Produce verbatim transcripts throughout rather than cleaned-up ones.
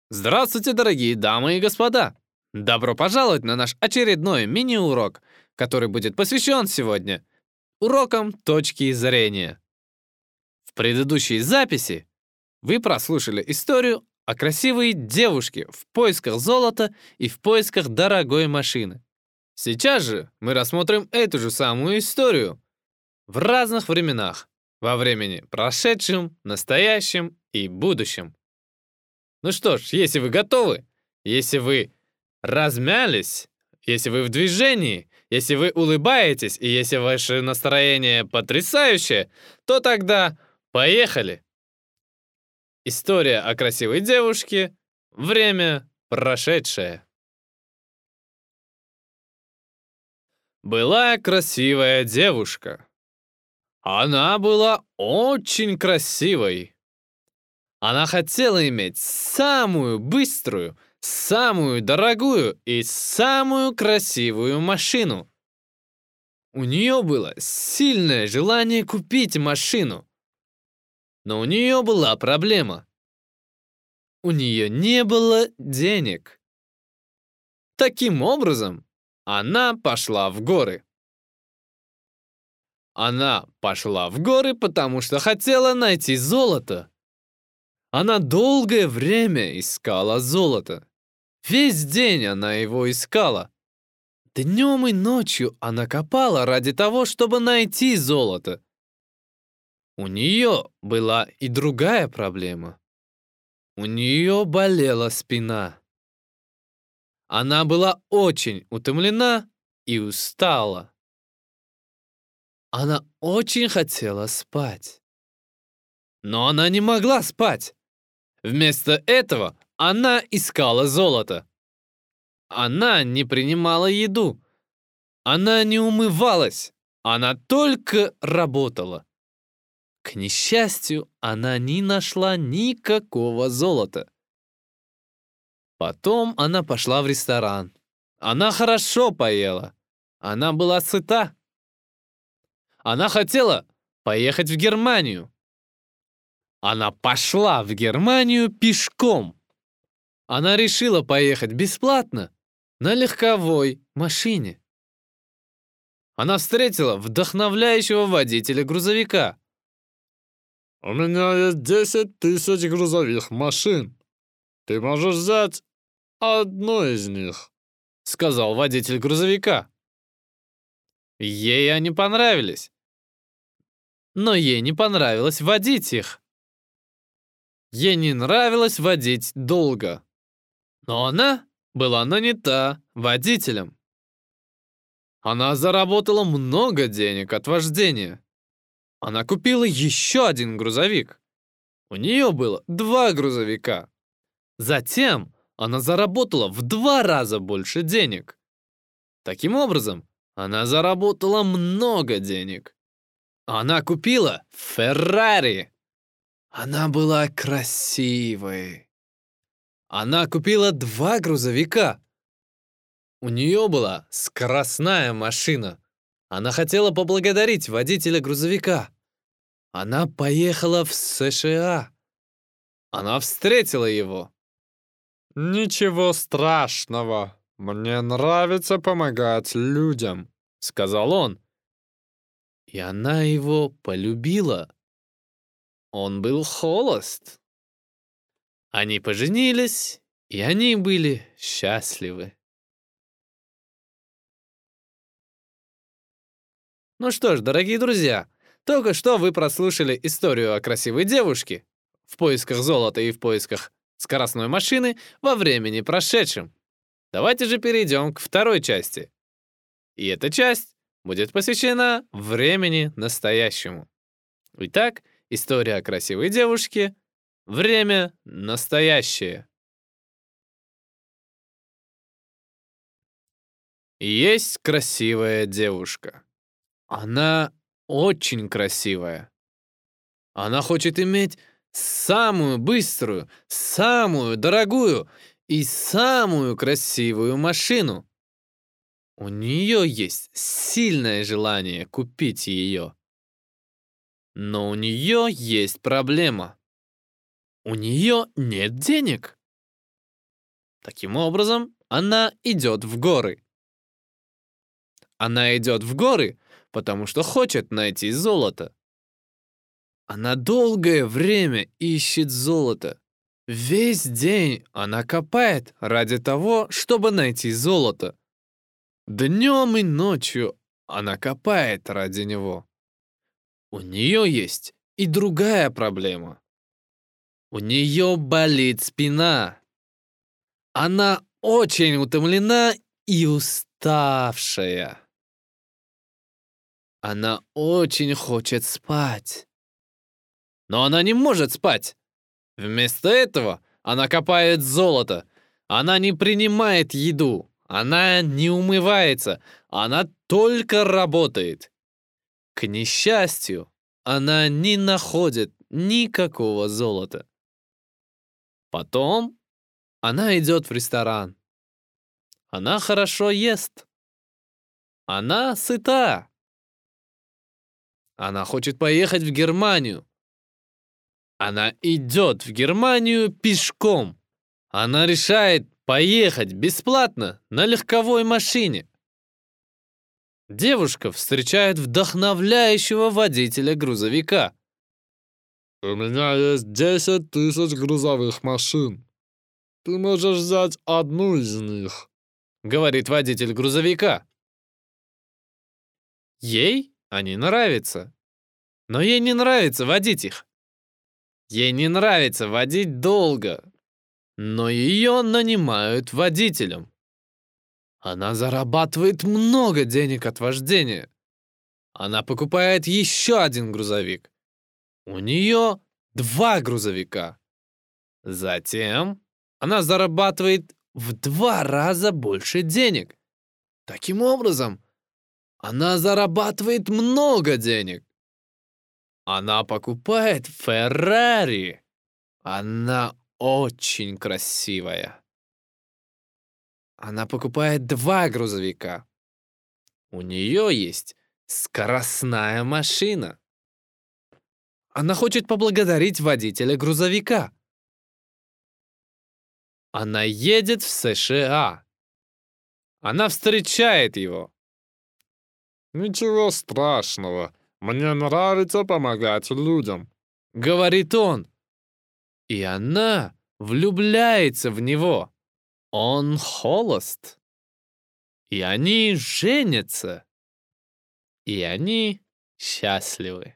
Здравствуйте, дорогие дамы и господа! Добро пожаловать на наш очередной мини-урок, который будет посвящен сегодня урокам точки зрения. В предыдущей записи вы прослушали историю о красивой девушке в поисках золота и в поисках дорогой машины. Сейчас же мы рассмотрим эту же самую историю в разных временах, во времени прошедшем, настоящем и будущем. Ну что ж, если вы готовы, если вы размялись, если вы в движении, если вы улыбаетесь и если ваше настроение потрясающее, то тогда поехали! История о красивой девушке. Время прошедшее. Была красивая девушка. Она была очень красивой. Она хотела иметь самую быструю, самую дорогую и самую красивую машину. У нее было сильное желание купить машину. Но у нее была проблема. У нее не было денег. Таким образом, она пошла в горы. Она пошла в горы, потому что хотела найти золото. Она долгое время искала золото. Весь день она его искала. Днем и ночью она копала ради того, чтобы найти золото. У нее была и другая проблема. У нее болела спина. Она была очень утомлена и устала. Она очень хотела спать. Но она не могла спать. Вместо этого она искала золото. Она не принимала еду. Она не умывалась. Она только работала. К несчастью, она не нашла никакого золота. Потом она пошла в ресторан. Она хорошо поела. Она была сыта. Она хотела поехать в Германию. Она пошла в Германию пешком. Она решила поехать бесплатно на легковой машине. Она встретила вдохновляющего водителя грузовика. «У меня есть десять тысяч грузовых машин. Ты можешь взять одну из них», — сказал водитель грузовика. Ей они понравились. Но ей не понравилось водить их. Ей не нравилось водить долго. Но она была нанята водителем. Она заработала много денег от вождения. Она купила еще один грузовик. У нее было два грузовика. Затем она заработала в два раза больше денег. Таким образом, она заработала много денег. Она купила Феррари. Она была красивой. Она купила два грузовика. У нее была скоростная машина. Она хотела поблагодарить водителя грузовика. Она поехала в США. Она встретила его. «Ничего страшного. Мне нравится помогать людям», — сказал он. И она его полюбила. Он был холост. Они поженились, и они были счастливы. Ну что ж, дорогие друзья, только что вы прослушали историю о красивой девушке в поисках золота и в поисках скоростной машины во времени прошедшем. Давайте же перейдем к второй части. И эта часть будет посвящена времени настоящему. Итак, история о красивой девушке. Время настоящее. Есть красивая девушка. Она очень красивая. Она хочет иметь самую быструю, самую дорогую и самую красивую машину. У нее есть сильное желание купить ее. Но у нее есть проблема. У нее нет денег. Таким образом, она идет в горы. Она идет в горы, потому что хочет найти золото. Она долгое время ищет золото. Весь день она копает ради того, чтобы найти золото. Днем и ночью она копает ради него. У нее есть и другая проблема. У нее болит спина. Она очень утомлена и уставшая. Она очень хочет спать. Но она не может спать. Вместо этого она копает золото. Она не принимает еду. Она не умывается. Она только работает. К несчастью, она не находит никакого золота. Потом она идет в ресторан. Она хорошо ест. Она сыта. Она хочет поехать в Германию. Она идет в Германию пешком. Она решает поехать бесплатно на легковой машине. Девушка встречает вдохновляющего водителя грузовика. У меня есть десять тысяч грузовых машин. Ты можешь взять одну из них. Говорит водитель грузовика. Ей они нравятся. Но ей не нравится водить их. Ей не нравится водить долго. Но ее нанимают водителем. Она зарабатывает много денег от вождения. Она покупает еще один грузовик. У нее два грузовика. Затем она зарабатывает в два раза больше денег. Таким образом, она зарабатывает много денег. Она покупает Феррари. Она очень красивая. Она покупает два грузовика. У нее есть скоростная машина. Она хочет поблагодарить водителя грузовика. Она едет в США. Она встречает его. Ничего страшного. Мне нравится помогать людям. Говорит он. И она влюбляется в него. Он холост. И они женятся. И они счастливы.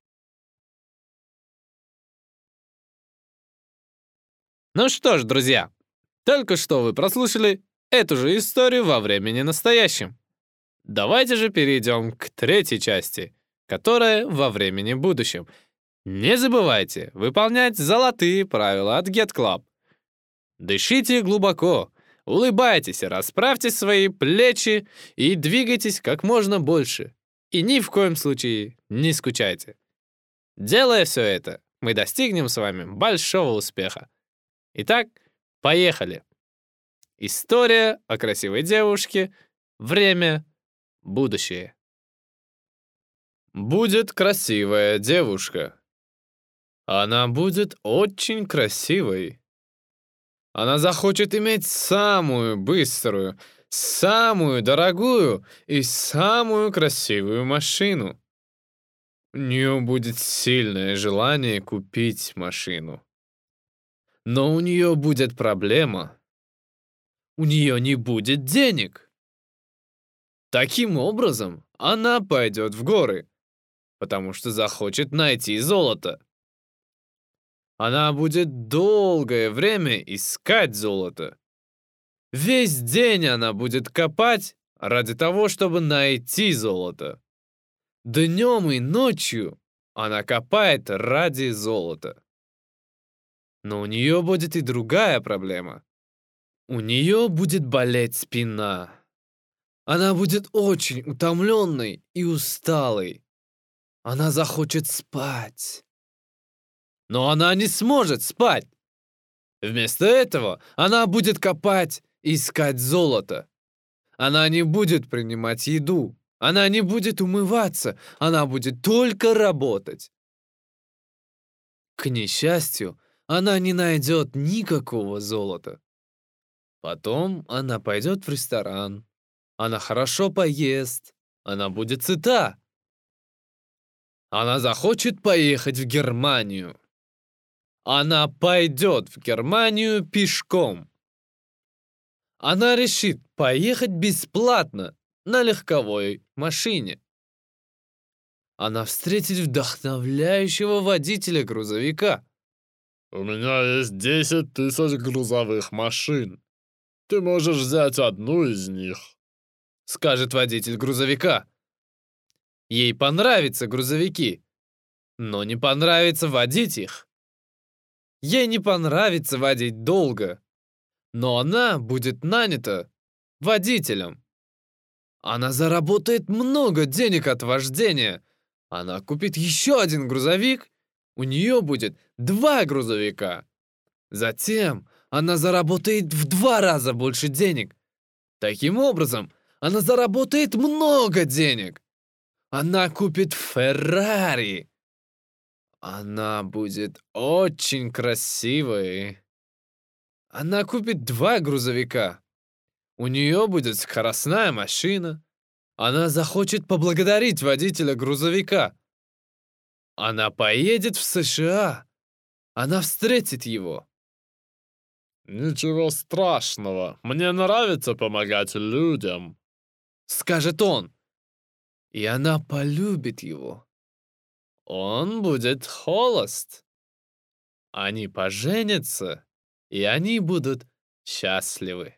Ну что ж, друзья, только что вы прослушали эту же историю во времени настоящем. Давайте же перейдем к третьей части, которая во времени будущем. Не забывайте выполнять золотые правила от Get Club. Дышите глубоко, улыбайтесь, расправьте свои плечи и двигайтесь как можно больше. И ни в коем случае не скучайте. Делая все это, мы достигнем с вами большого успеха. Итак, поехали. История о красивой девушке. Время. Будущее. Будет красивая девушка. Она будет очень красивой. Она захочет иметь самую быструю, самую дорогую и самую красивую машину. У нее будет сильное желание купить машину. Но у нее будет проблема. У нее не будет денег. Таким образом, она пойдет в горы, потому что захочет найти золото. Она будет долгое время искать золото. Весь день она будет копать ради того, чтобы найти золото. Днем и ночью она копает ради золота. Но у нее будет и другая проблема. У нее будет болеть спина. Она будет очень утомленной и усталой. Она захочет спать. Но она не сможет спать. Вместо этого она будет копать и искать золото. Она не будет принимать еду. Она не будет умываться. Она будет только работать. К несчастью, она не найдет никакого золота. Потом она пойдет в ресторан. Она хорошо поест. Она будет сыта. Она захочет поехать в Германию. Она пойдет в Германию пешком. Она решит поехать бесплатно на легковой машине. Она встретит вдохновляющего водителя грузовика. У меня есть десять тысяч грузовых машин. Ты можешь взять одну из них. Скажет водитель грузовика. Ей понравятся грузовики, но не понравится водить их. Ей не понравится водить долго, но она будет нанята водителем. Она заработает много денег от вождения. Она купит еще один грузовик. У нее будет два грузовика. Затем она заработает в два раза больше денег. Таким образом, она заработает много денег. Она купит Феррари. Она будет очень красивой. Она купит два грузовика. У нее будет скоростная машина. Она захочет поблагодарить водителя грузовика. Она поедет в США. Она встретит его. Ничего страшного. Мне нравится помогать людям. Скажет он. И она полюбит его. Он будет холост. Они поженятся, и они будут счастливы.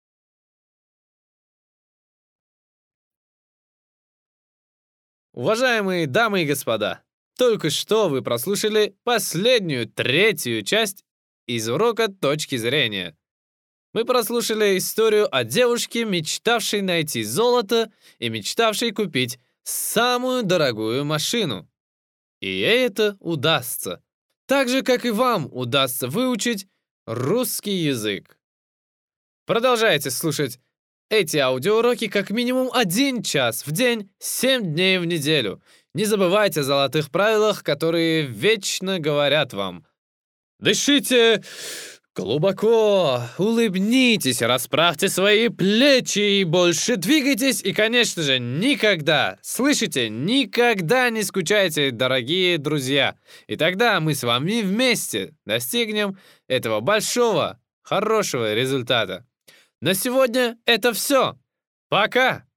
Уважаемые дамы и господа, только что вы прослушали последнюю, третью часть из урока «Точки зрения». Мы прослушали историю о девушке, мечтавшей найти золото и мечтавшей купить самую дорогую машину. И ей это удастся. Так же, как и вам удастся выучить русский язык. Продолжайте слушать эти аудиоуроки как минимум один час в день, семь дней в неделю. Не забывайте о золотых правилах, которые вечно говорят вам. Дышите глубоко, улыбнитесь, расправьте свои плечи и больше двигайтесь. И, конечно же, никогда, слышите, никогда не скучайте, дорогие друзья. И тогда мы с вами вместе достигнем этого большого, хорошего результата. На сегодня это все. Пока!